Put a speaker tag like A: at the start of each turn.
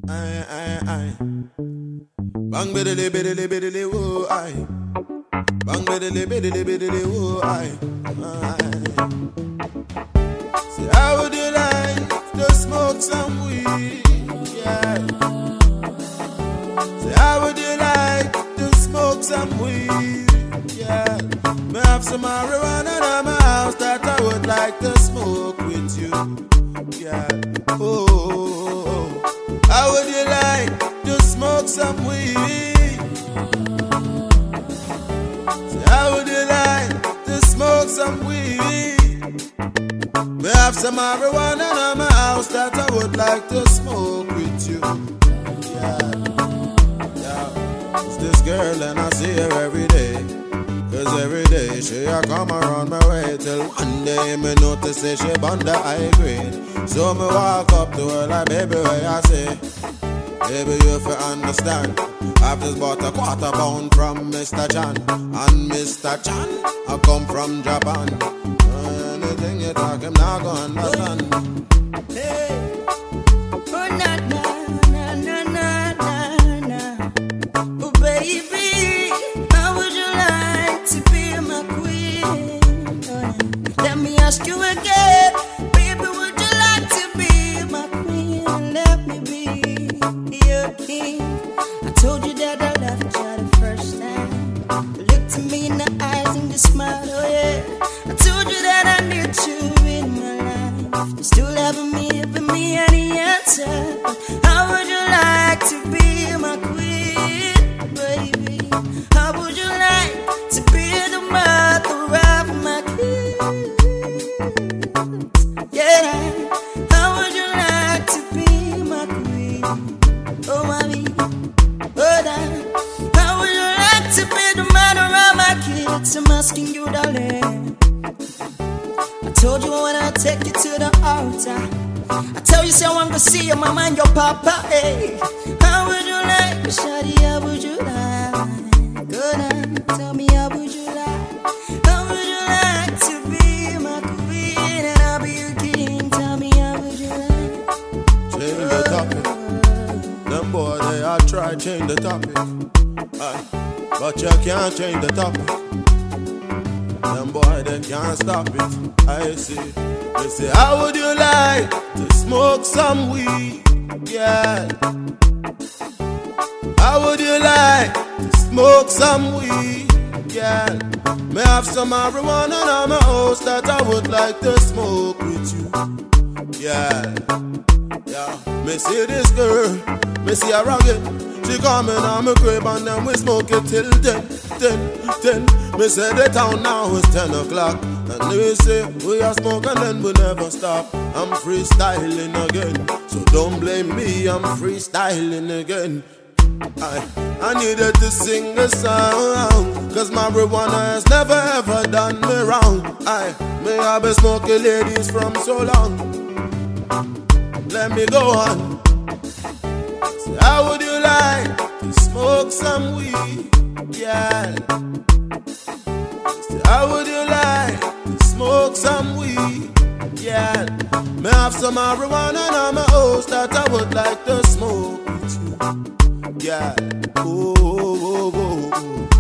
A: Aye. Bang biddly biddly biddly woo aye. Bang biddly biddly biddly woo aye. Say how would you like to smoke some weed? Yeah. Say how would you like to smoke some weed? Yeah. Me have some marijuana in my house that I would like to smoke with you. Yeah. Oh. How would you like to smoke some weed? So how would you like to smoke some weed? We have some marijuana in my house that I would like to smoke with you. Yeah. It's this girl and I see her every day. Cause every day she a come around my way. Till one day me notice that she bond the high grade. So me walk up to her like, baby, where I say, baby, you fi understand, I've just bought a quarter pound from Mr. Chan. And Mr. Chan, I come from Japan. Anything you talk, him not gonna understand.
B: Hey, oh na na na na na na. Oh baby, how would you like to be my queen? Oh, let me ask you again, baby, would you like to be my queen? Let me be your king. I told you that I loved you the first time. You looked at me in the eyes and you smiled, oh yeah. I told you that I need you in my life. You still haven't given me any answer. How would you like to be my queen, baby? How would you like to be the mother of my kids? Yeah. How would you like to be my queen? Oh, mommy. Oh, dad. How would you like to be the mother of my kids? I'm asking you, darling. I told you I wanna take you to the altar. I tell you, say I want to see your mama and your papa. Hey, how would you like, shawty? How would you like? Good night. Tell me, how would you like? How would you like to be my queen and I'll be your king? Tell me, how would you like?
A: Change the topic. Them boy they all try change the topic. Aye. But you can't change the topic. Them boy they can't stop it. I see. They say, how would you like to smoke some weed? Yeah. How would you like to smoke some weed? Yeah. May have some marijuana in my house that I would like to smoke with you. Yeah. Yeah. Me see this girl, me see her rugged. She coming on my crib and then we smoke it till 10. Me say the town now is 10 o'clock. And they say we are smoking and then we never stop. I'm freestyling again, so don't blame me, I'm freestyling again. I needed to sing a song, cause marijuana has never ever done me wrong. May I be smoking ladies from so long. Let me go on. So how would you like to smoke some weed? Yeah. So how would you like to smoke some weed? Yeah. May have some marijuana in my house that I would like to smoke with you. Yeah. Oh.